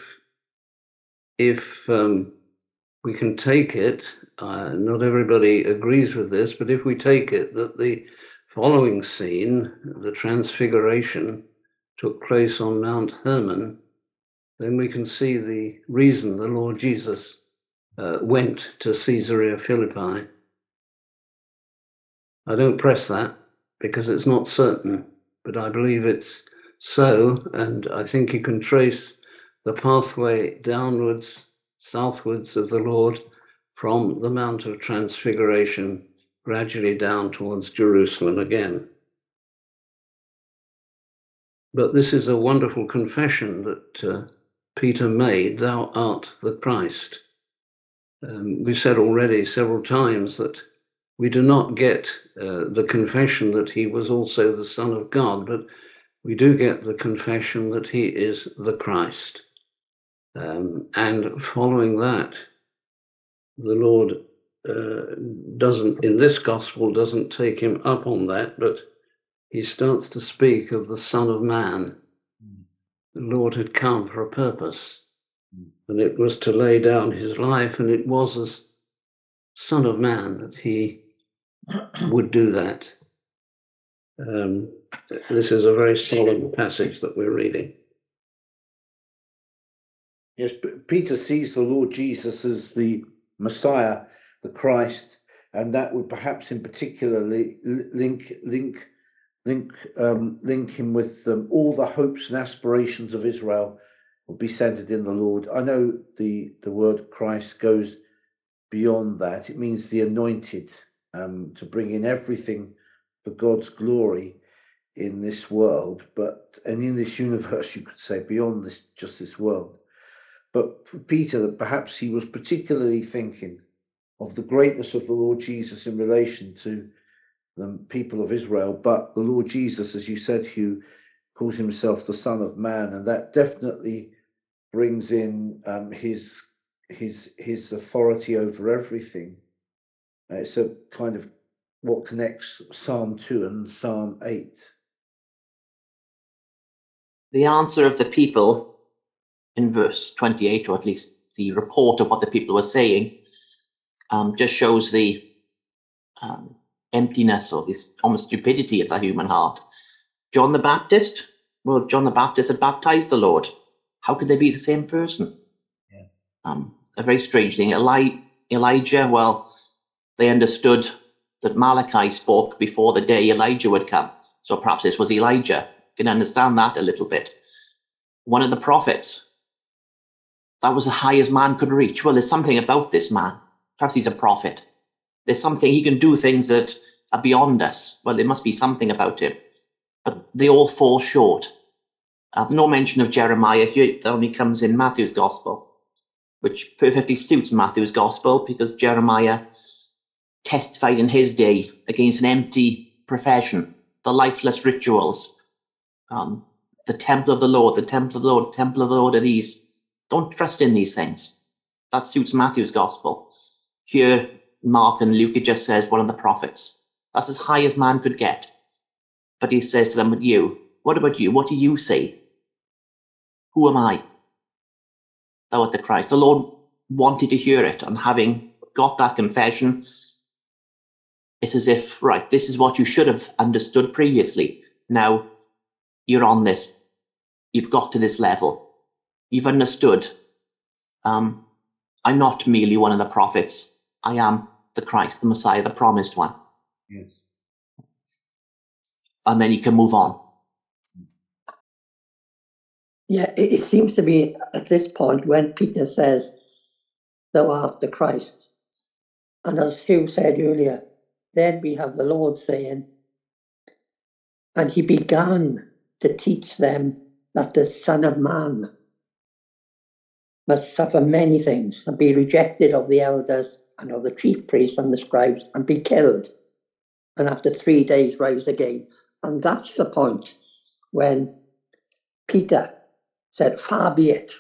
we can take it, not everybody agrees with this, but if we take it that the following scene, the Transfiguration, took place on Mount Hermon, then we can see the reason the Lord Jesus went to Caesarea Philippi. I don't press that because it's not certain, but I believe it's so, and I think you can trace the pathway downwards, southwards of the Lord from the Mount of Transfiguration, gradually down towards Jerusalem again. But this is a wonderful confession that Peter made, "Thou art the Christ." We said already several times that we do not get the confession that he was also the Son of God, but we do get the confession that he is the Christ. And following that, the Lord doesn't, in this gospel, doesn't take him up on that, but he starts to speak of the Son of Man. The Lord had come for a purpose, and it was to lay down his life, and it was as Son of Man that he would do that. This is a very solemn passage that we're reading. Yes, Peter sees the Lord Jesus as the Messiah, the Christ, and that would perhaps in particular link him with all the hopes and aspirations of Israel will be centered in the Lord. I know the word Christ goes beyond that. It means the anointed, to bring in everything for God's glory in this world, and in this universe, you could say, beyond this world. But for Peter, perhaps he was particularly thinking of the greatness of the Lord Jesus in relation to the people of Israel. But the Lord Jesus, as you said, Hugh, calls himself the Son of Man, and that definitely brings in his authority over everything. It's a kind of what connects Psalm 2 and Psalm 8. The answer of the people in verse 28, or at least the report of what the people were saying, just shows the emptiness or this almost stupidity of the human heart. John the Baptist, well, John the Baptist had baptized the Lord. How could they be the same person? Yeah. A very strange thing. Elijah, well, they understood that Malachi spoke before the day Elijah would come. So perhaps this was Elijah. You can understand that a little bit. One of the prophets, that was as high as man could reach. Well, there's something about this man. Perhaps he's a prophet. There's something, he can do things that are beyond us. Well, there must be something about him. But they all fall short. No mention of Jeremiah here. It only comes in Matthew's gospel, which perfectly suits Matthew's gospel because Jeremiah testified in his day against an empty profession, the lifeless rituals, the temple of the Lord, the temple of the Lord, the temple of the Lord are these. Don't trust in these things. That suits Matthew's gospel. Here, Mark and Luke, it just says one of the prophets. That's as high as man could get. But he says to them, but you, what about you? What do you say? Who am I? Thou art the Christ. The Lord wanted to hear it, and having got that confession, it's as if, right, this is what you should have understood previously. Now you're on this. You've got to this level. You've understood. I'm not merely one of the prophets. I am the Christ, the Messiah, the promised one. Yes. And then you can move on. Yeah, it seems to be at this point when Peter says, thou art the Christ. And as Hugh said earlier, then we have the Lord saying, and he began to teach them that the Son of Man must suffer many things and be rejected of the elders and of the chief priests and the scribes and be killed, and after 3 days rise again. And that's the point when Peter said, far be it.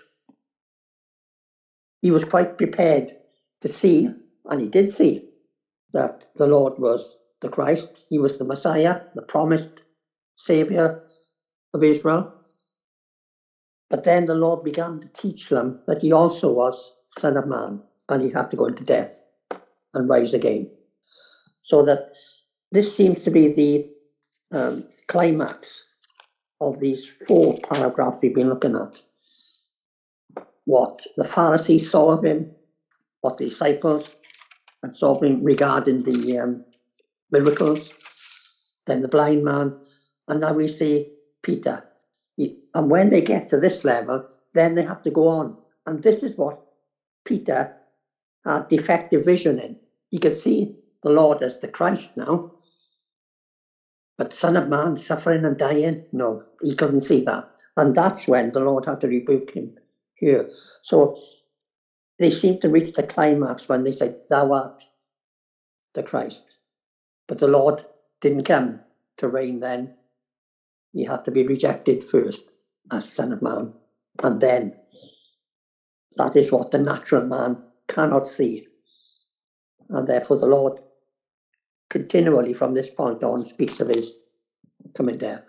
He was quite prepared to see, and he did see, that the Lord was the Christ. He was the Messiah, the promised Saviour of Israel. But then the Lord began to teach them that he also was Son of Man, and he had to go into death and rise again. So that this seems to be the climax of these 4 paragraphs we've been looking at. What the Pharisees saw of him, what the disciples had saw of him regarding the miracles, then the blind man, and now we see Peter. And when they get to this level, then they have to go on. And this is what Peter had defective vision in. He could see the Lord as the Christ now, but Son of Man suffering and dying, no, he couldn't see that. And that's when the Lord had to rebuke him here. So they seem to reach the climax when they say, thou art the Christ. But the Lord didn't come to reign then. He had to be rejected first as Son of Man. And then that is what the natural man cannot see. And therefore the Lord continually from this point on speaks of his coming death.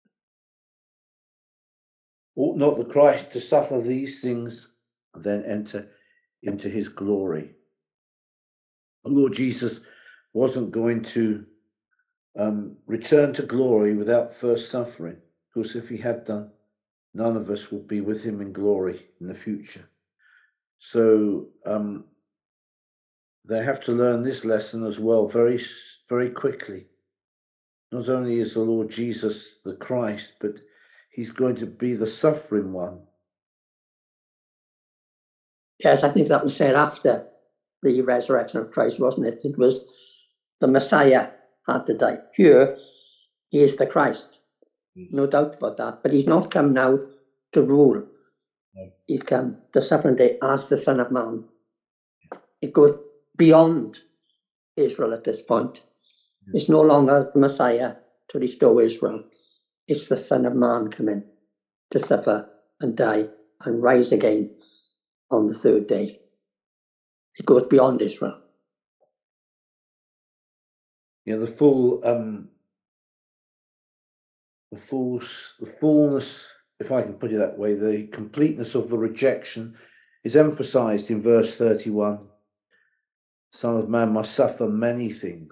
Ought not the Christ to suffer these things and then enter into his glory? The Lord Jesus wasn't going to return to glory without first suffering. Of course, if he had done, none of us would be with him in glory in the future. So they have to learn this lesson as well very, very quickly. Not only is the Lord Jesus the Christ, but he's going to be the suffering one. Yes, I think that was said after the resurrection of Christ, wasn't it? It was the Messiah had to die. Here, he is the Christ. No doubt about that. But he's not come now to rule. No. He's come to suffer and die as the Son of Man. It goes beyond Israel at this point. It's no longer the Messiah to restore Israel. It's the Son of Man coming to suffer and die and rise again on the 3rd day. It goes beyond Israel. Yeah, the fullness, if I can put it that way, the completeness of the rejection is emphasized in verse 31. Son of Man must suffer many things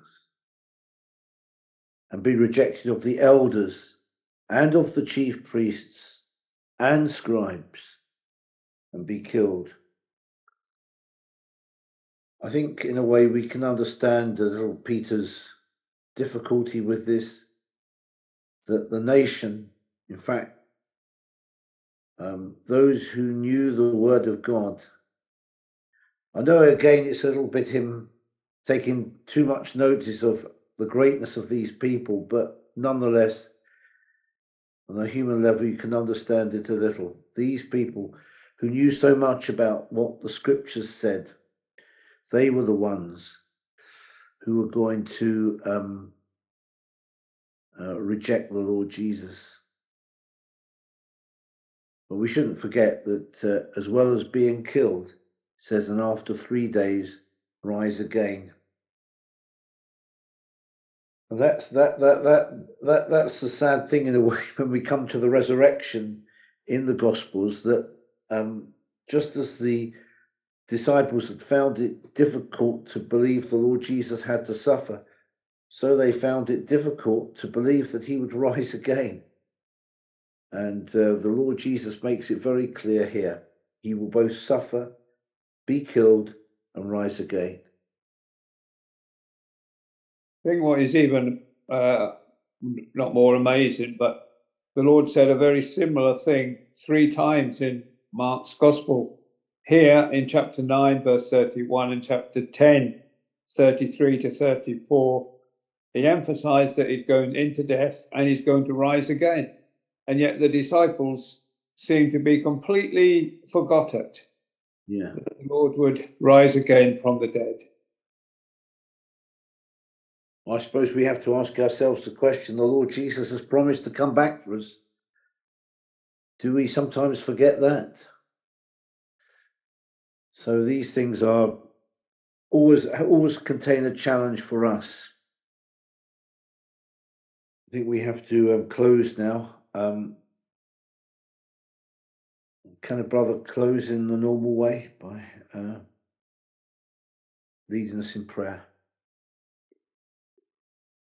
and be rejected of the elders and of the chief priests and scribes and be killed. I think in a way we can understand little Peter's difficulty with this, that the nation, in fact, those who knew the word of God. I know again it's a little bit him taking too much notice of the greatness of these people, but nonetheless, on a human level, you can understand it a little. These people who knew so much about what the scriptures said, they were the ones who were going to reject the Lord Jesus. But we shouldn't forget that as well as being killed, it says, and after 3 days, rise again. And that's the sad thing in a way when we come to the resurrection in the Gospels, that just as the disciples had found it difficult to believe the Lord Jesus had to suffer, so they found it difficult to believe that he would rise again. And the Lord Jesus makes it very clear here. He will both suffer, be killed, and rise again. I think what is even not more amazing, but the Lord said a very similar thing 3 times in Mark's Gospel. Here in chapter 9, verse 31, and chapter 10, 33 to 34, he emphasized that he's going into death and he's going to rise again. And yet the disciples seem to be completely forgot it. Yeah. That the Lord would rise again from the dead. I suppose we have to ask ourselves the question, the Lord Jesus has promised to come back for us. Do we sometimes forget that? So these things are always contain a challenge for us. think we have to close now. Can a brother close in the normal way by leading us in prayer?